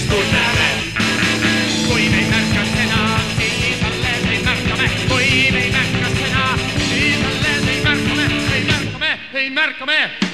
siis tunneme. Kui me ei märka seda, siis alles ei märkame. Kui me ei märka seda, siis alles ei märkame. Ei märkame, ei märkame.